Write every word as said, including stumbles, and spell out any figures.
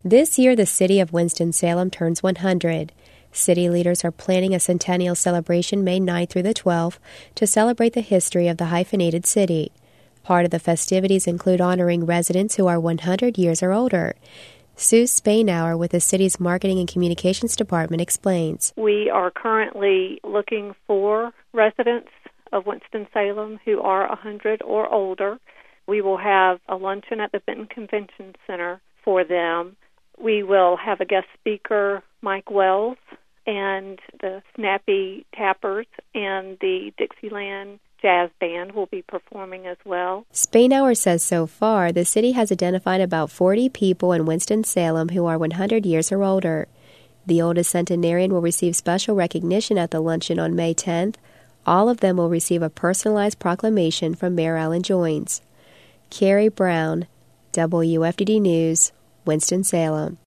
This year, the city of Winston-Salem turns one hundred. City leaders are planning a centennial celebration May ninth through the twelfth to celebrate the history of the hyphenated city. Part of the festivities include honoring residents who are one hundred years or older. Sue Spainauer with the city's Marketing and Communications Department explains. We are currently looking for residents of Winston-Salem who are one hundred or older. We will have a luncheon at the Benton Convention Center for them. We will have a guest speaker, Mike Wells, and the Snappy Tappers and the Dixieland Jazz Band will be performing as well. Spainauer says so far the city has identified about forty people in Winston-Salem who are one hundred years or older. The oldest centenarian will receive special recognition at the luncheon on May tenth. All of them will receive a personalized proclamation from Mayor Alan Joines. Carrie Brown, W F D D News, Winston-Salem.